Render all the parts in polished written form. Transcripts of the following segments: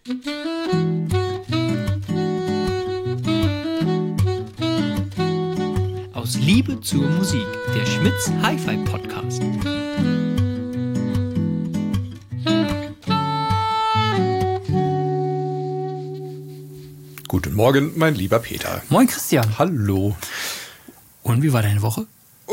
Aus Liebe zur Musik, der Schmitz Hi-Fi Podcast. Guten Morgen, mein lieber Peter. Moin Christian. Hallo. Und wie war deine Woche?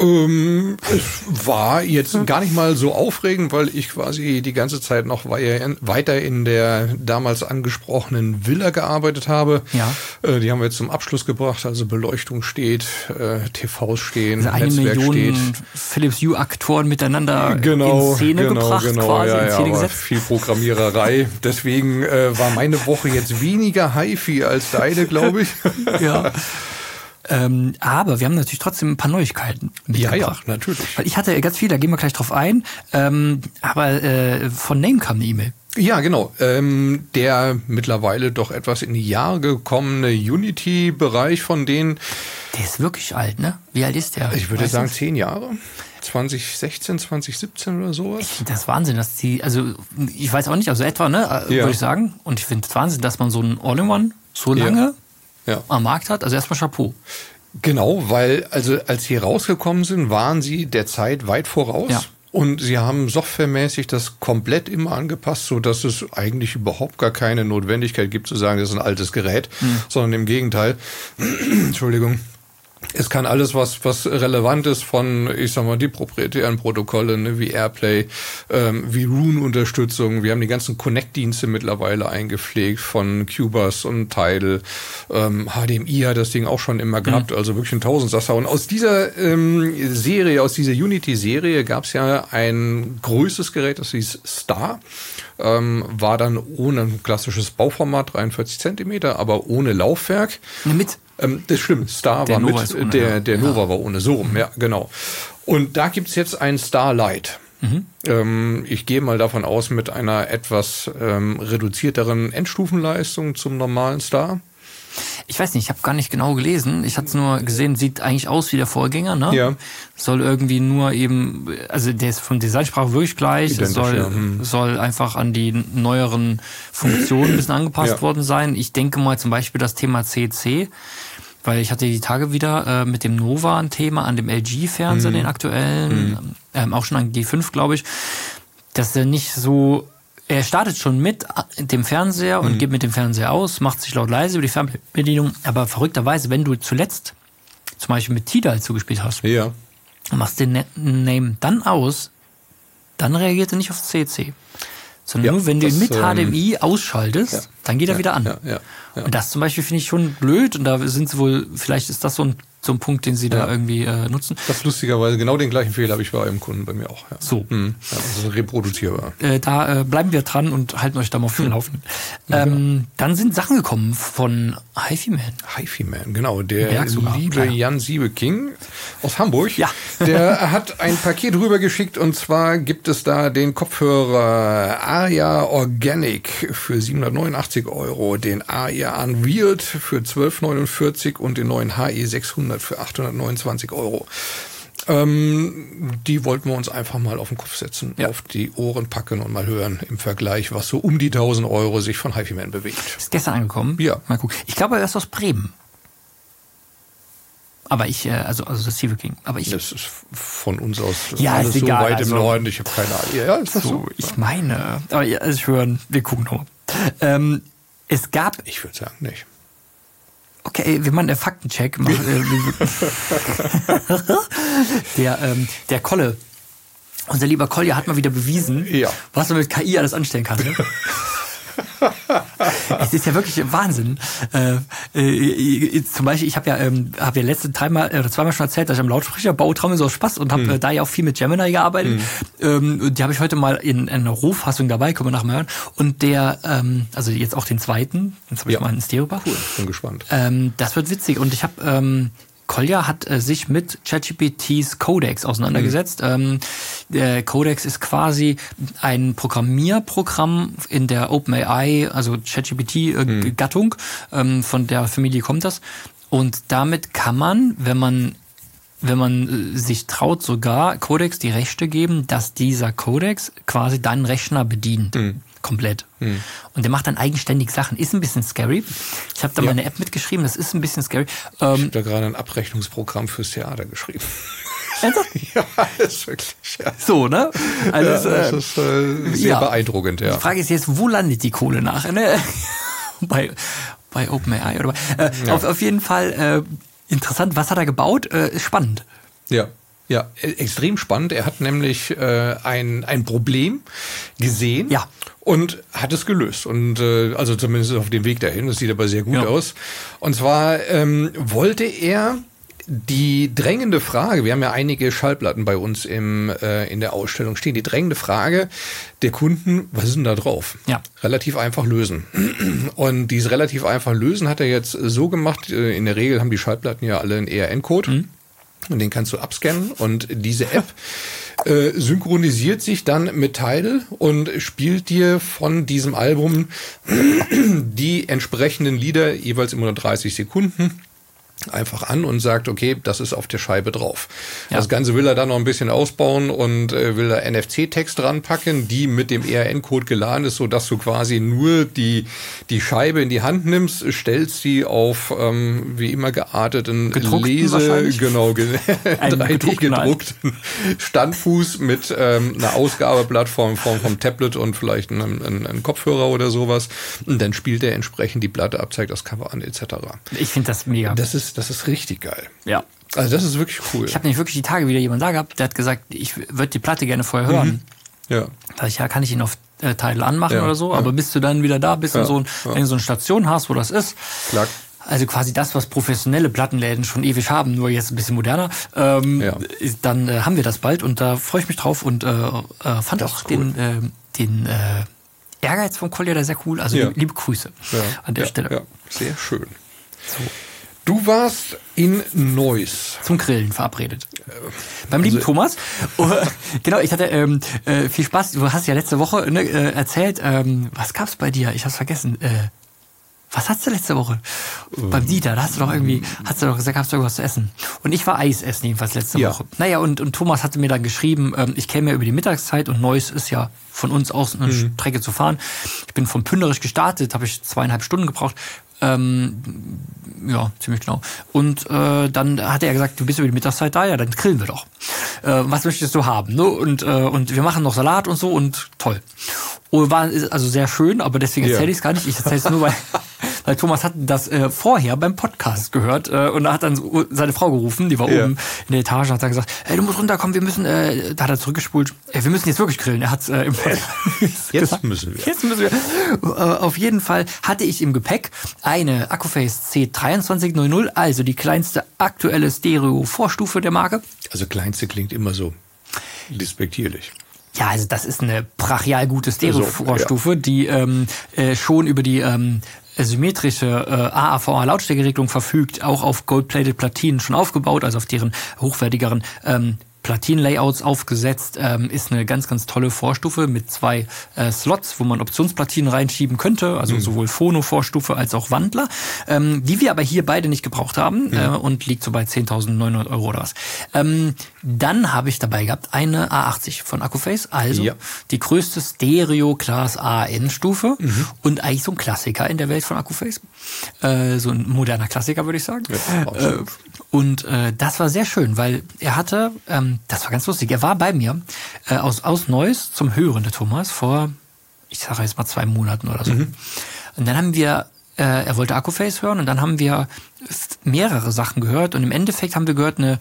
Es war jetzt gar nicht mal so aufregend, weil ich quasi die ganze Zeit noch weiter in der damals angesprochenen Villa gearbeitet habe. Ja. Die haben wir jetzt zum Abschluss gebracht. Also Beleuchtung steht, TVs stehen, also Netzwerk 1 Million steht. Philips Hue-Aktoren miteinander in Szene gebracht, quasi in Szene gesetzt. Viel Programmiererei. Deswegen war meine Woche jetzt weniger Hi-Fi als deine, glaube ich. Ja. Aber wir haben natürlich trotzdem ein paar Neuigkeiten mitgebracht. Ja, natürlich. Weil ich hatte ganz viel, da gehen wir gleich drauf ein. Aber von Name kam eine E-Mail. Ja, genau. Der mittlerweile doch etwas in die Jahre gekommene Unity-Bereich von denen. Der ist wirklich alt, ne? Wie alt ist der? Ich würde sagen 10 Jahre. 2016, 2017 oder sowas. Ich finde das Wahnsinn, dass die, also ich weiß auch nicht, also etwa, ne, würde ich sagen. Und ich finde es Wahnsinn, dass man so ein All-in-One so lange am Markt hat. Also erstmal Chapeau. Genau, weil also als sie rausgekommen sind, waren sie der Zeit weit voraus. Ja. Und sie haben softwaremäßig das komplett immer angepasst, so dass es eigentlich überhaupt gar keine Notwendigkeit gibt zu sagen, das ist ein altes Gerät, sondern im Gegenteil. Entschuldigung. Es kann alles, was relevant ist von, ich sag mal, die proprietären Protokolle, ne, wie Airplay, wie Rune-Unterstützung. Wir haben die ganzen Connect-Dienste mittlerweile eingepflegt von Qbus und Tidal. HDMI hat das Ding auch schon immer gehabt, also wirklich ein Tausendsasser. Und aus dieser Serie, aus dieser Unity-Serie gab es ja ein größtes Gerät, das hieß Star. War dann ohne ein klassisches Bauformat, 43 Zentimeter, aber ohne Laufwerk. Mit? Das stimmt, Star war mit, der Nova war ohne, so rum, ja, genau. Und da gibt's jetzt ein Star Lite. Ich gehe mal davon aus, mit einer etwas reduzierteren Endstufenleistung zum normalen Star. Ich weiß nicht, ich habe gar nicht genau gelesen. Ich hatte es nur gesehen, sieht eigentlich aus wie der Vorgänger, ne? Ja. Soll irgendwie nur eben, also der ist von Designsprache wirklich gleich. Es soll einfach an die neueren Funktionen ein bisschen angepasst worden sein. Ich denke mal zum Beispiel das Thema CC, weil ich hatte die Tage wieder mit dem Nova ein Thema, an dem LG-Fernseher, den aktuellen, auch schon an G5, glaube ich, dass der nicht so. Er startet schon mit dem Fernseher und geht mit dem Fernseher aus, macht sich laut leise über die Fernbedienung. Aber verrückterweise, wenn du zuletzt zum Beispiel mit Tidal zugespielt hast, und machst den Name dann aus, dann reagiert er nicht auf CC. Sondern nur, wenn du ihn mit HDMI ausschaltest, dann geht er wieder an. Und das zum Beispiel finde ich schon blöd. Und da sind sie wohl, vielleicht ist das so ein Punkt, den sie da irgendwie nutzen. Das ist lustigerweise, genau den gleichen Fehler habe ich bei einem Kunden bei mir auch. Ja. So. Also reproduzierbar. Da bleiben wir dran und halten euch da mal auf den Laufenden. Dann sind Sachen gekommen von HiFi-Man. HiFi-Man, genau. Der liebe Jan Siebeking aus Hamburg. Ja. Der hat ein Paket rübergeschickt und zwar gibt es da den Kopfhörer ARIA Organic für 789 €, den ARIA Unreal für 1249 und den neuen HE 600 für 829 €. Die wollten wir uns einfach mal auf den Kopf setzen, auf die Ohren packen und mal hören im Vergleich, was so um die 1.000 € sich von HiFi-Man bewegt. Ist gestern angekommen? Ja. Mal gucken. Ich glaube, er ist aus Bremen. Aber ich, also das Siebeking. Aber ich. Das ist von uns aus alles so egal, weit im Norden, ich habe keine Ahnung. Ja, ist das so? Ich meine, aber ja, ich hören, wir gucken nochmal. Es gab. Ich würde sagen, nicht. Okay, wir machen einen Faktencheck. Der Kolle, unser lieber Kolja hat mal wieder bewiesen, was man mit KI alles anstellen kann. Ne? Es ist ja wirklich Wahnsinn. Zum Beispiel, ich habe ja letzte zweimal schon erzählt, dass ich am Lautsprecher baue, traue mir so aus Spaß und habe da ja auch viel mit Gemini gearbeitet. Die habe ich heute mal in einer Rohfassung dabei, können wir nachher mal hören. Und der, also jetzt auch den zweiten, jetzt habe ich mal einen Stereo-Bach. Cool, bin gespannt. Das wird witzig. Und ich habe Kolja hat sich mit ChatGPTs Codex auseinandergesetzt. Der Codex ist quasi ein Programmierprogramm in der OpenAI, also ChatGPT-Gattung. Von der Familie kommt das. Und damit kann man, wenn man sich traut, sogar Codex die Rechte geben, dass dieser Codex quasi deinen Rechner bedient. komplett. Und der macht dann eigenständig Sachen. Ist ein bisschen scary. Ich habe da mal eine App mitgeschrieben, das ist ein bisschen scary. Ich habe da gerade ein Abrechnungsprogramm fürs Theater geschrieben. Ja, ist wirklich. Ja. So, ne? Also das ist sehr beeindruckend, ja. Die Frage ist jetzt, wo landet die Kohle nachher? Ne? bei OpenAI oder auf jeden Fall interessant. Was hat er gebaut? Spannend. Ja, extrem spannend. Er hat nämlich ein Problem gesehen und hat es gelöst. Und also zumindest auf dem Weg dahin. Das sieht aber sehr gut aus. Und zwar wollte er die drängende Frage, wir haben ja einige Schallplatten bei uns in der Ausstellung stehen, die drängende Frage der Kunden, was ist denn da drauf? Ja. Relativ einfach lösen. Und dieses relativ einfach lösen hat er jetzt so gemacht, in der Regel haben die Schallplatten ja alle einen ERN-Code. Und den kannst du abscannen und diese App synchronisiert sich dann mit Tidal und spielt dir von diesem Album die entsprechenden Lieder jeweils immer nur 30 Sekunden einfach an und sagt, okay, das ist auf der Scheibe drauf. Ja. Das Ganze will er dann noch ein bisschen ausbauen und will da NFC-Text dran packen, die mit dem ERN-Code geladen ist, sodass du quasi nur die Scheibe in die Hand nimmst, stellst sie auf wie immer gearteten 3D gedruckten Standfuß mit einer Ausgabeplattform vom Tablet und vielleicht einem Kopfhörer oder sowas. Und dann spielt er entsprechend die Platte ab, zeigt das Cover an etc. Ich finde das mega. Das ist richtig geil. Ja. Also das ist wirklich cool. Ich habe nämlich wirklich die Tage wieder jemanden da gehabt, der hat gesagt, ich würde die Platte gerne vorher hören. Ja. Da ich, kann ich ihn auf Tidal anmachen oder so, aber bis du dann wieder da bist und wenn du so eine Station hast, wo das ist. Klar. Also quasi das, was professionelle Plattenläden schon ewig haben, nur jetzt ein bisschen moderner. Dann haben wir das bald und da freue ich mich drauf und fand das auch cool. den Ehrgeiz vom Collier sehr cool. Also liebe Grüße an der Stelle. Ja, sehr schön. So. Du warst in Neuss. Zum Grillen verabredet. Beim lieben Thomas. Genau, ich hatte viel Spaß. Du hast ja letzte Woche erzählt, was gab's bei dir? Ich hab's vergessen. Was hast du letzte Woche? Beim Dieter, da hast du doch gesagt, gab's irgendwas zu essen. Und ich war Eis essen jedenfalls letzte Woche. Naja, und Thomas hatte mir dann geschrieben, ich käme ja über die Mittagszeit und Neuss ist ja von uns aus eine Strecke zu fahren. Ich bin von Pünderich gestartet, habe ich 2,5 Stunden gebraucht. Ja, ziemlich genau. Und dann hat er gesagt, du bist über die Mittagszeit da, ja, dann grillen wir doch. Was möchtest du haben? Ne? Und wir machen noch Salat und so und toll. Und war also sehr schön, aber deswegen erzähle ich es gar nicht. Ich erzähle es nur, weil Thomas hat das vorher beim Podcast gehört und da hat dann seine Frau gerufen, die war oben in der Etage, hat dann gesagt, du musst runterkommen, wir müssen, da hat er zurückgespult, wir müssen jetzt wirklich grillen. Er hat im Podcast Jetzt müssen wir. Auf jeden Fall hatte ich im Gepäck eine Accuphase C2300, also die kleinste aktuelle Stereo-Vorstufe der Marke. Also kleinste klingt immer so despektierlich. Ja, also das ist eine brachial gute Stereo-Vorstufe, die schon über die symmetrische AAVA-Lautstärkeregelung verfügt, auch auf Gold-Plated Platinen schon aufgebaut, also auf deren hochwertigeren Platin-Layouts aufgesetzt, ist eine ganz, ganz tolle Vorstufe mit 2 Slots, wo man Optionsplatinen reinschieben könnte, also sowohl Phono-Vorstufe als auch Wandler, die wir aber hier beide nicht gebraucht haben und liegt so bei 10.900 € oder was. Dann habe ich dabei gehabt eine A80 von Accuphase, also die größte Stereo-Class A-N-Stufe und eigentlich so ein Klassiker in der Welt von Accuphase. So ein moderner Klassiker, würde ich sagen. Ja, und das war sehr schön, weil er hatte, das war ganz lustig, er war bei mir aus Neuss zum Hören, der Thomas, vor, ich sage jetzt mal 2 Monaten oder so. Und dann haben wir, er wollte Accuphase hören und dann haben wir mehrere Sachen gehört und im Endeffekt haben wir gehört eine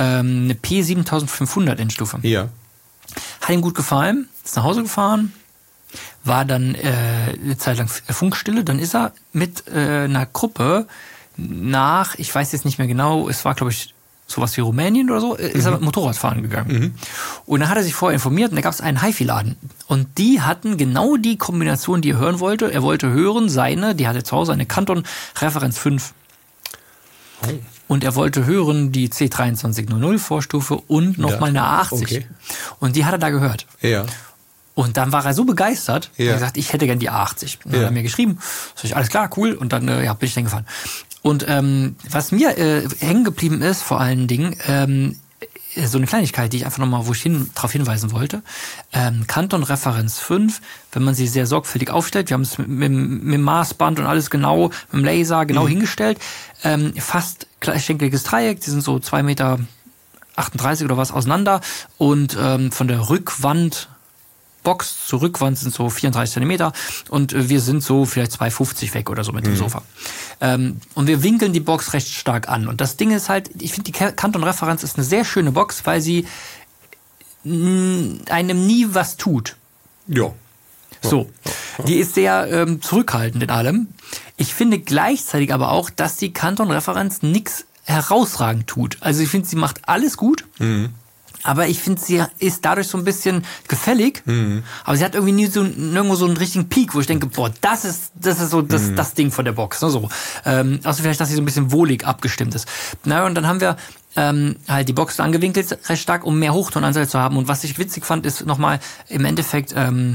P7500 Endstufe. Ja. Hat ihm gut gefallen, ist nach Hause gefahren, war dann eine Zeit lang Funkstille, dann ist er mit einer Gruppe nach, ich weiß jetzt nicht mehr genau, es war glaube ich sowas wie Rumänien oder so, ist er mit Motorradfahren gegangen. Und dann hat er sich vorher informiert und da gab es einen HiFi-Laden. Und die hatten genau die Kombination, die er hören wollte. Er wollte hören die hatte zu Hause eine Canton Referenz 5. Und er wollte hören die C2300 Vorstufe und nochmal eine A80. Okay. Und die hat er da gehört. Ja. Und dann war er so begeistert, er hat gesagt, ich hätte gern die A80. Und dann hat er mir geschrieben, sag ich, alles klar, cool. Und dann bin ich dann gefahren. Und was mir hängen geblieben ist, vor allen Dingen, so eine Kleinigkeit, die ich einfach nochmal, darauf hinweisen wollte. Kanton Referenz 5, wenn man sie sehr sorgfältig aufstellt, wir haben es mit dem Maßband und alles genau, mit dem Laser genau hingestellt, fast gleichschenkliges Dreieck, die sind so 2,38 Meter oder was auseinander und von der Rückwand Box zur Rückwand sind so 34 Zentimeter und wir sind so vielleicht 2,50 weg oder so mit dem Sofa. Und wir winkeln die Box recht stark an. Und das Ding ist halt, ich finde, die Kanton Referenz ist eine sehr schöne Box, weil sie einem nie was tut. Ja. So, die ist sehr zurückhaltend in allem. Ich finde gleichzeitig aber auch, dass die Kanton Referenz nichts herausragend tut. Also ich finde, sie macht alles gut. Aber ich finde, sie ist dadurch so ein bisschen gefällig. Aber sie hat irgendwie nie nirgendwo so einen richtigen Peak, wo ich denke, boah, das ist so das Ding von der Box. Ne, so. Also vielleicht, dass sie so ein bisschen wohlig abgestimmt ist. Na, und dann haben wir halt die Box angewinkelt recht stark, um mehr Hochtonanteil zu haben. Und was ich witzig fand, ist nochmal im Endeffekt,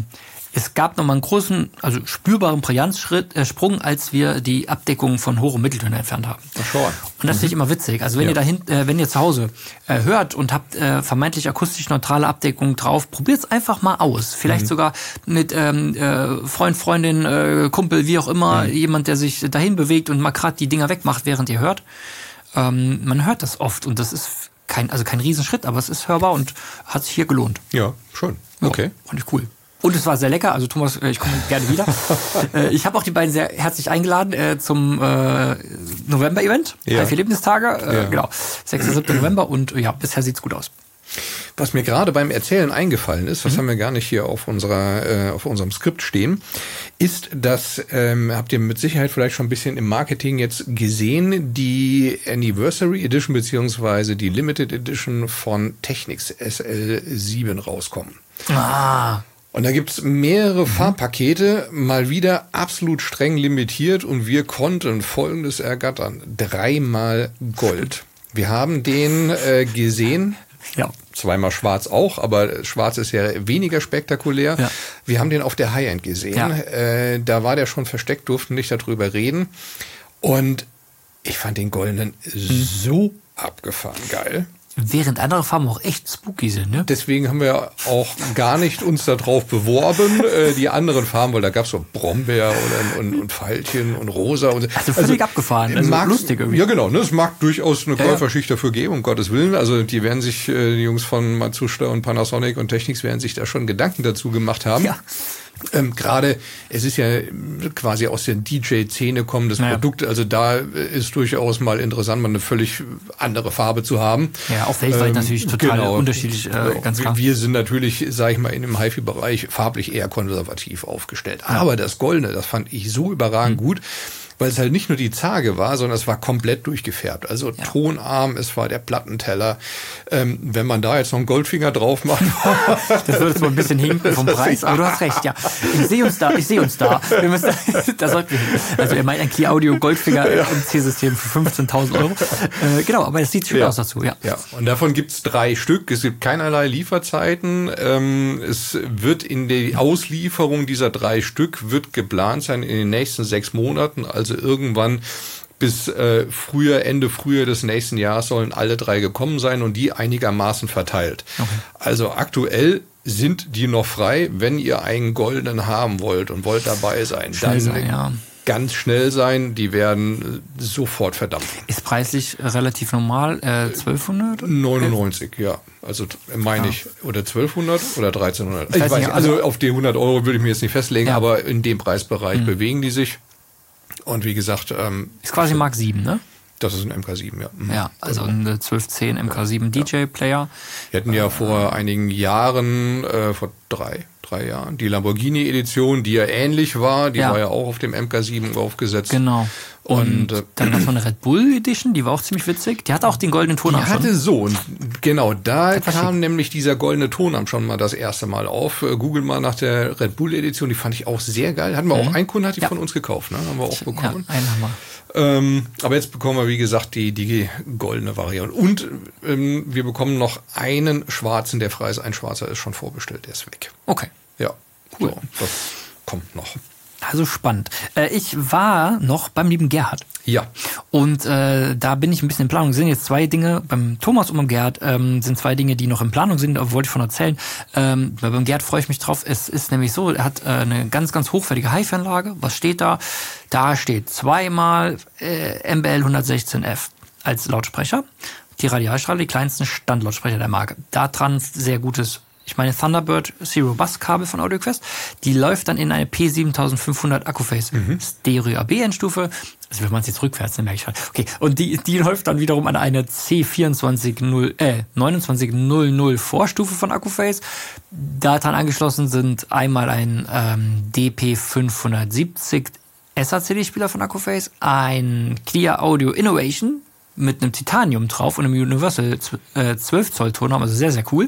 es gab nochmal einen großen, also spürbaren Brillanzsprung, als wir die Abdeckung von Hoch- und Mitteltönen entfernt haben. Ach, schon. Und das finde ich immer witzig. Also wenn wenn ihr zu Hause hört und habt vermeintlich akustisch neutrale Abdeckung drauf, probiert es einfach mal aus. Vielleicht sogar mit Freund, Freundin, Kumpel, wie auch immer, jemand, der sich dahin bewegt und mal gerade die Dinger wegmacht, während ihr hört. Man hört das oft und das ist kein Riesenschritt, aber es ist hörbar und hat sich hier gelohnt. Ja, schön. Okay. Ja, fand ich cool. Und es war sehr lecker, also Thomas, ich komme gerne wieder. Ich habe auch die beiden sehr herzlich eingeladen zum November-Event, 3-4 Lebenstage, genau, 6. 7. November und ja, bisher sieht's gut aus. Was mir gerade beim Erzählen eingefallen ist, das haben wir gar nicht hier auf unserem Skript stehen, ist, dass, habt ihr mit Sicherheit vielleicht schon ein bisschen im Marketing jetzt gesehen, die Anniversary Edition beziehungsweise die Limited Edition von Technics SL7 rauskommen. Und da gibt's mehrere Farbpakete, mal wieder absolut streng limitiert und wir konnten Folgendes ergattern. 3-mal Gold. Wir haben den gesehen. Ja. 2-mal schwarz auch, aber schwarz ist ja weniger spektakulär. Ja. Wir haben den auf der High-End gesehen. Ja. Da war der schon versteckt, durften nicht darüber reden. Und ich fand den goldenen so abgefahren geil. Während andere Farben auch echt spooky sind, ne? Deswegen haben wir auch gar nicht uns darauf beworben, die anderen Farben, weil da gab es so Brombeer und Veilchen und Rosa. Und, also völlig abgefahren, also lustig irgendwie. Ja genau, ne? Es mag durchaus eine Käuferschicht dafür geben, um Gottes Willen. Also die werden sich, die Jungs von Matsushita und Panasonic und Technics werden sich da schon Gedanken dazu gemacht haben. Ja. Gerade, es ist ja quasi aus der DJ-Szene kommendes Produkt, also da ist durchaus mal interessant, mal eine völlig andere Farbe zu haben. Ja, auch weltweit natürlich total unterschiedlich, ganz klar. Wir sind natürlich, sag ich mal, in dem HiFi-Bereich farblich eher konservativ aufgestellt. Aber das Goldene, das fand ich so überragend gut, weil es halt nicht nur die Zarge war, sondern es war komplett durchgefärbt. Also tonarm, es war der Plattenteller. Wenn man da jetzt noch einen Goldfinger drauf macht. Das wird jetzt mal ein bisschen hinken vom Preis, aber du hast recht, ja. Ich sehe uns da. Wir müssen, da sollten wir hin. Also er meint ein Key Audio Goldfinger im C-System für 15.000 Euro. Genau, aber das sieht schön aus dazu, ja. Und davon gibt's 3 Stück. Es gibt keinerlei Lieferzeiten. Es wird in der Auslieferung dieser 3 Stück wird geplant sein in den nächsten 6 Monaten. Also irgendwann bis Ende Frühjahr des nächsten Jahres sollen alle 3 gekommen sein und die einigermaßen verteilt. Okay. Also aktuell sind die noch frei, wenn ihr einen goldenen haben wollt und wollt dabei sein. Ganz schnell sein, die werden sofort verdampfen. Ist preislich relativ normal, 1200? 99, ja. Also meine ich, oder 1200 oder 1300. Ich weiß nicht, also auf die 100 Euro würde ich mir jetzt nicht festlegen, aber in dem Preisbereich bewegen die sich. Und wie gesagt... ist quasi Mark 7, ne? Das ist ein MK7, ja. Ja, also ein 1210 MK7 DJ-Player. Wir hatten ja vor einigen Jahren, vor drei Jahren, die Lamborghini-Edition, die ja ähnlich war. Die war ja auch auf dem MK7 aufgesetzt. Genau. Und dann noch so eine Red Bull Edition, die war auch ziemlich witzig. Die hatte auch den goldenen Tonarm schon. Die hatte so. Und genau, da kam nämlich dieser goldene Tonarm schon mal das erste Mal auf. Google mal nach der Red Bull Edition, die fand ich auch sehr geil. Hatten wir auch, ein Kunde hat die von uns gekauft, ne? Haben wir auch bekommen. Ja, einen Hammer. Aber jetzt bekommen wir, wie gesagt, die goldene Variante. Und wir bekommen noch einen schwarzen, der frei ist. Ein schwarzer ist schon vorbestellt, der ist weg. Okay. Ja, cool. So, das kommt noch. Also spannend. Ich war noch beim lieben Gerhard. Ja. Und da bin ich ein bisschen in Planung. Es sind jetzt 2 Dinge, beim Thomas und beim Gerd sind 2 Dinge, die noch in Planung sind, da wollte ich von erzählen. Beim Gerd freue ich mich drauf. Es ist nämlich so, er hat eine ganz, ganz hochwertige HiFi-Anlage. Was steht da? Da steht 2-mal MBL 116F als Lautsprecher. Die Radialstrahler, die kleinsten Standlautsprecher der Marke. Da dran sehr gutes, ich meine Thunderbird Zero Bus Kabel von AudioQuest. Die läuft dann in eine P7500 Accuphase Stereo AB Endstufe. Also wenn man es jetzt rückwärts, dann merke ich halt. Okay, und die läuft dann wiederum an eine C2900 Vorstufe von Accuphase. Daran angeschlossen sind einmal ein DP570 SACD-Spieler von Accuphase, ein Clear Audio Innovation mit einem Titanium drauf und einem Universal 12 Zoll Tonarm, also sehr, sehr cool.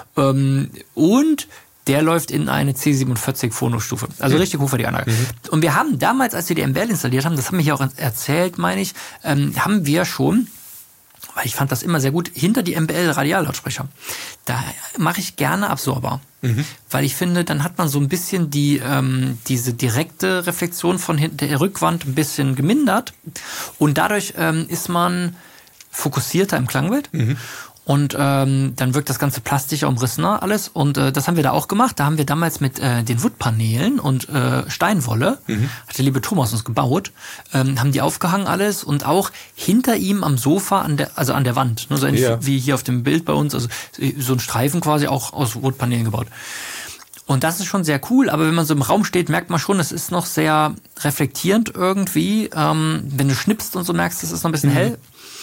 Und der läuft in eine C47 Phono-Stufe. Also richtig hochwertige Anlage. Und wir haben damals, als wir die MBL installiert haben, das haben wir hier auch erzählt, meine ich, haben wir schon, weil ich fand das immer sehr gut, hinter die MBL Radiallautsprecher. Da mache ich gerne Absorber. Weil ich finde, dann hat man so ein bisschen diese direkte Reflexion von der Rückwand ein bisschen gemindert. Und dadurch ist man fokussierter im Klangbild. Und dann wirkt das ganze plastischer, umrissener alles. Und das haben wir da auch gemacht. Da haben wir damals mit den Woodpaneelen und Steinwolle, hat der liebe Thomas uns gebaut, haben die aufgehangen alles und auch hinter ihm am Sofa, an der Wand. Ne, so ähnlich wie hier auf dem Bild bei uns, also so ein Streifen quasi auch aus Woodpaneelen gebaut. Und das ist schon sehr cool, aber wenn man so im Raum steht, merkt man schon, es ist noch sehr reflektierend irgendwie. Wenn du schnippst und so merkst, es ist noch ein bisschen hell.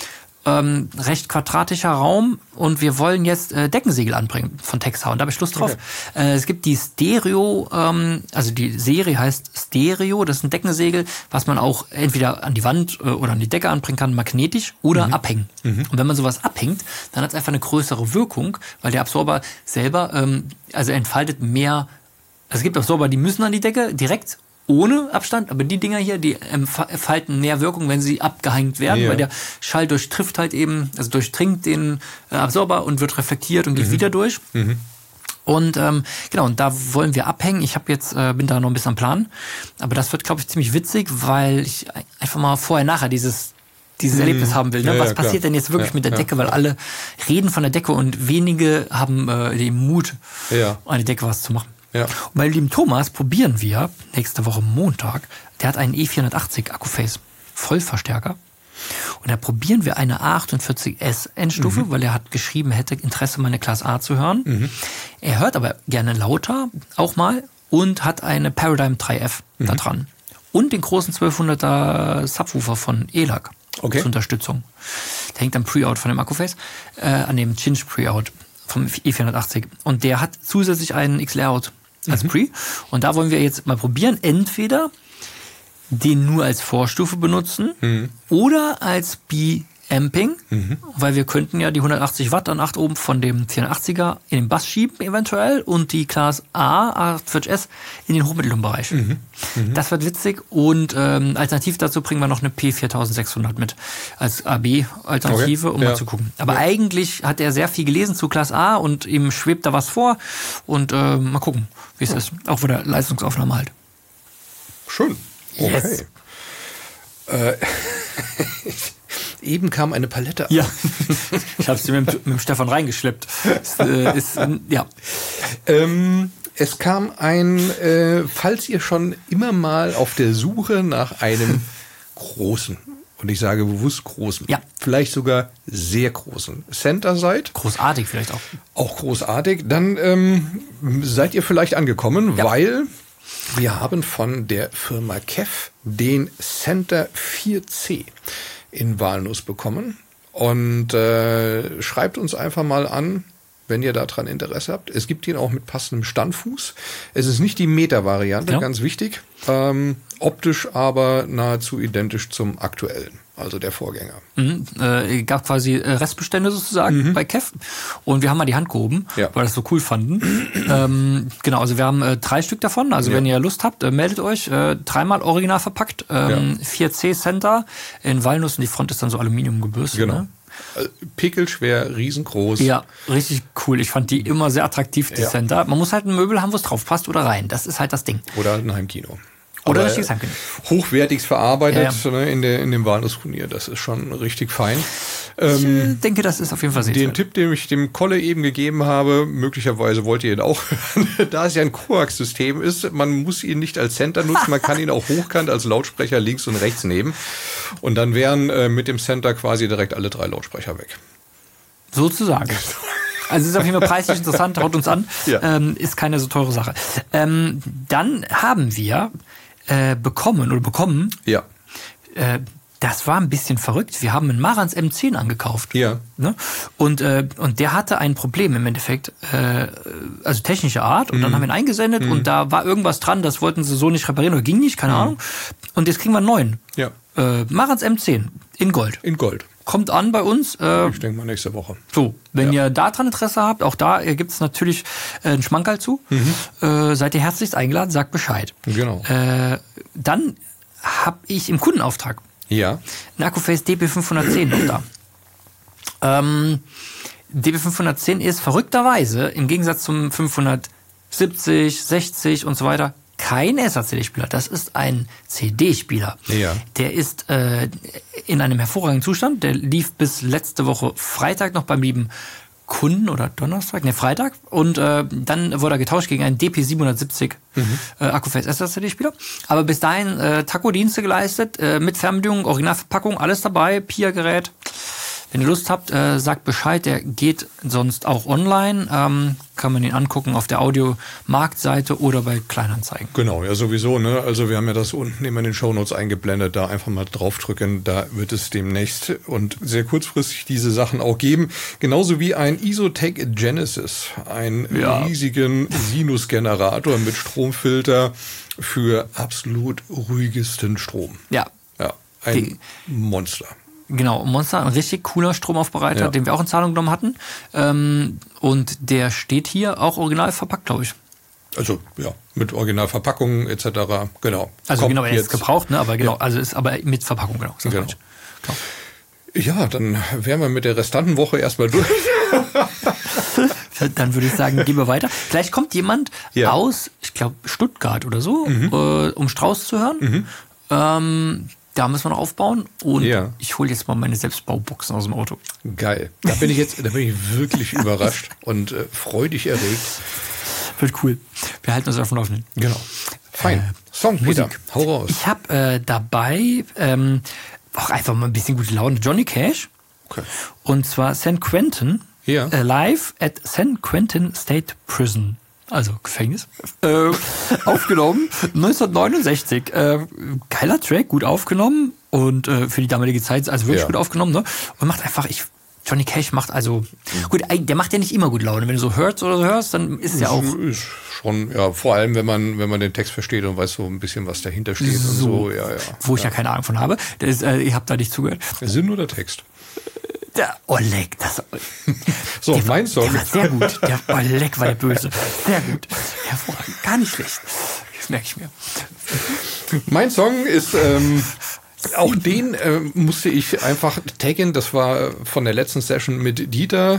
Recht quadratischer Raum und wir wollen jetzt Deckensegel anbringen von Texhau. Da habe ich Lust drauf. Okay. Es gibt die Stereo, also die Serie heißt Stereo, das ist ein Deckensegel, was man auch entweder an die Wand oder an die Decke anbringen kann, magnetisch oder abhängen. Und wenn man sowas abhängt, dann hat es einfach eine größere Wirkung, weil der Absorber selber, also entfaltet mehr, also es gibt Absorber, die müssen an die Decke direkt ohne Abstand, aber die Dinger hier, die entfalten mehr Wirkung, wenn sie abgehängt werden, weil der Schall durchtrifft halt eben, also durchdringt den Absorber und wird reflektiert und geht wieder durch. Und genau, und da wollen wir abhängen. Ich habe jetzt bin da noch ein bisschen am Plan, aber das wird, glaube ich, ziemlich witzig, weil ich einfach mal vorher-nachher dieses Erlebnis haben will. Ne? Was passiert denn jetzt wirklich mit der Decke? Weil alle reden von der Decke und wenige haben den Mut, an die Decke was zu machen. Und bei lieben Thomas probieren wir nächste Woche Montag, der hat einen E480 Accuphase Vollverstärker. Und da probieren wir eine A48S Endstufe, weil er hat geschrieben, er hätte Interesse, meine Class A zu hören. Er hört aber gerne lauter, auch mal, und hat eine Paradigm 3F da dran. Und den großen 1200er Subwoofer von ELAC zur Unterstützung. Der hängt am Pre-Out von dem Accuphase, an dem Cinch Pre-Out vom E480. Und der hat zusätzlich einen XLR-Out als Pre. Und da wollen wir jetzt mal probieren, entweder den nur als Vorstufe benutzen oder als B-Amping, weil wir könnten ja die 180 Watt an 8 Ohm von dem 480er in den Bass schieben eventuell und die Class A 48S in den Hochmittelbereich. Das wird witzig und alternativ dazu bringen wir noch eine P4600 mit als AB-Alternative, um mal zu gucken. Aber eigentlich hat er sehr viel gelesen zu Class A und ihm schwebt da was vor und mal gucken, wie es ist. Auch für der Leistungsaufnahme halt. Schön. Okay. Yes. Eben kam eine Palette. Ja, ich habe sie mit dem Stefan reingeschleppt. Es kam falls ihr schon immer mal auf der Suche nach einem großen, und ich sage bewusst großen, vielleicht sogar sehr großen Center seid. Großartig vielleicht auch. Auch großartig. Dann seid ihr vielleicht angekommen, weil wir haben von der Firma KEF den Center 4C in Walnuss bekommen. Und schreibt uns einfach mal an, wenn ihr daran Interesse habt. Es gibt ihn auch mit passendem Standfuß. Es ist nicht die Meter-Variante, ganz wichtig. Optisch aber nahezu identisch zum aktuellen, also der Vorgänger. Gab quasi Restbestände sozusagen bei KEF. Und wir haben mal die Hand gehoben, weil wir das so cool fanden. Genau, also wir haben 3 Stück davon. Also wenn ihr Lust habt, meldet euch. 3-mal original verpackt. 4C Center in Walnuss und die Front ist dann so Aluminium gebürstet. Genau. Ne? Pickelschwer, riesengroß. Ja, richtig cool. Ich fand die immer sehr attraktiv, die Center. Man muss halt ein Möbel haben, wo es drauf passt oder rein. Das ist halt das Ding. Oder ein Heimkino. Oder richtiges Heimkino. Hochwertig verarbeitet ne, in dem Walnussfurnier. Das ist schon richtig fein. Ich denke, das ist auf jeden Fall sehr Den Tipp, den ich dem Kolle eben gegeben habe, möglicherweise wollt ihr ihn auch hören, da es ja ein Coax-System ist, man muss ihn nicht als Center nutzen, man kann ihn auch hochkant als Lautsprecher links und rechts nehmen. Und dann wären mit dem Center quasi direkt alle 3 Lautsprecher weg. Sozusagen. Also ist auf jeden Fall preislich interessant, haut uns an. Ja. Ist keine so teure Sache. Dann haben wir bekommen. Ja. Das war ein bisschen verrückt. Wir haben einen Marantz M10 angekauft. Ja. Ne? Und der hatte ein Problem im Endeffekt, also technischer Art. Und dann haben wir ihn eingesendet und da war irgendwas dran, das wollten sie so nicht reparieren oder ging nicht, keine Ahnung. Und jetzt kriegen wir einen neuen. Ja. Marantz M10 in Gold. In Gold. Kommt an bei uns. Ich denke mal nächste Woche. So, wenn ihr daran Interesse habt, auch da gibt es natürlich einen Schmankerl zu. Seid ihr herzlichst eingeladen, sagt Bescheid. Genau. Dann habe ich im Kundenauftrag ein Accuphase DP510 noch da. DP510 ist verrückterweise im Gegensatz zum 570, 60 und so weiter kein SACD-Spieler. Das ist ein CD-Spieler. Ja. Der ist in einem hervorragenden Zustand. Der lief bis letzte Woche Freitag noch beim lieben Kunden oder Donnerstag, Freitag. Und dann wurde er getauscht gegen einen DP770 Accuphase SACD-Spieler. Aber bis dahin Taco-Dienste geleistet, mit Fernbedienung, Originalverpackung, alles dabei, PIA-Gerät. Wenn ihr Lust habt, sagt Bescheid. Der geht sonst auch online. Kann man ihn angucken auf der Audiomarktseite oder bei Kleinanzeigen. Genau, ja sowieso. Ne? Also wir haben ja das unten immer in den Shownotes eingeblendet. Da einfach mal draufdrücken. Da wird es demnächst und sehr kurzfristig diese Sachen auch geben. Genauso wie ein Isotech Genesis. Einen riesigen Sinusgenerator mit Stromfilter für absolut ruhigesten Strom. Ja. Ein Monster. Genau, Monster, ein richtig cooler Stromaufbereiter, den wir auch in Zahlung genommen hatten. Und der steht hier auch original verpackt, glaube ich. Also ja, mit Originalverpackung etc. Genau. Also kommt genau, er ist gebraucht, ne? Aber genau, also ist aber mit Verpackung, genau. Genau. Ja, dann wären wir mit der restanten Woche erstmal durch. Dann würde ich sagen, gehen wir weiter. Vielleicht kommt jemand aus, ich glaube, Stuttgart oder so, um Strauß zu hören. Da müssen wir noch aufbauen und ich hole jetzt mal meine Selbstbauboxen aus dem Auto. Geil. Da bin ich wirklich überrascht und freudig erregt. Wird cool. Wir halten uns auf dem Laufenden. Genau. Fein. Song, Peter. Hau raus. Ich habe dabei auch einfach mal ein bisschen gute Laune. Johnny Cash. Okay. Und zwar San Quentin. Live at San Quentin State Prison. Also Gefängnis. Aufgenommen 1969. Geiler Track, gut aufgenommen und für die damalige Zeit also wirklich gut aufgenommen. Ne? Und macht einfach, Johnny Cash macht also, gut, der macht ja nicht immer gut Laune. Wenn du so hörst oder so hörst, dann ist es ja auch. Ist schon, vor allem, wenn man den Text versteht und weiß so ein bisschen, was dahinter steht und so. Wo ich ja keine Ahnung von habe. Ich habe da nicht zugehört. Sinn oder Text? Der Oleg, so, mein Song. Der war sehr gut. Der Oleg war der Böse. Sehr gut. Hervorragend. Gar nicht schlecht. Das merke ich mir. Mein Song ist, auch den musste ich einfach taggen. Das war von der letzten Session mit Dieter.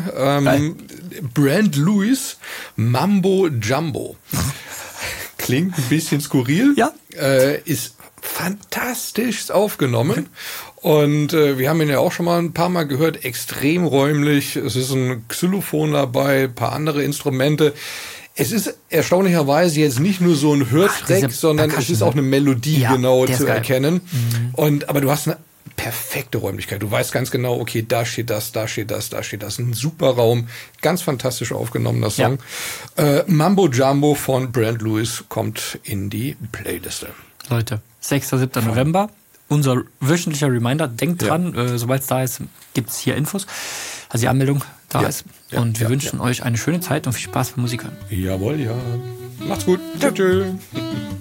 Brand Lewis, Mambo Jumbo. Klingt ein bisschen skurril. Ja. Ist fantastisch aufgenommen. Und wir haben ihn ja auch schon mal ein paar Mal gehört, extrem räumlich. Es ist ein Xylophon dabei, ein paar andere Instrumente. Es ist erstaunlicherweise jetzt nicht nur so ein Hörtrack, sondern es ist auch eine Melodie zu erkennen. Aber du hast eine perfekte Räumlichkeit. Du weißt ganz genau, okay, da steht das, da steht das, da steht das. Ein super Raum, ganz fantastisch aufgenommener Song. Mambo Jumbo von Brand Lewis kommt in die Playliste. Leute, 6. 7. November. Unser wöchentlicher Reminder, denkt dran, sobald es da ist, gibt es hier Infos, also die Anmeldung da ist. Und wir wünschen euch eine schöne Zeit und viel Spaß beim Musik hören. Jawohl, ja. Macht's gut. Tschüss.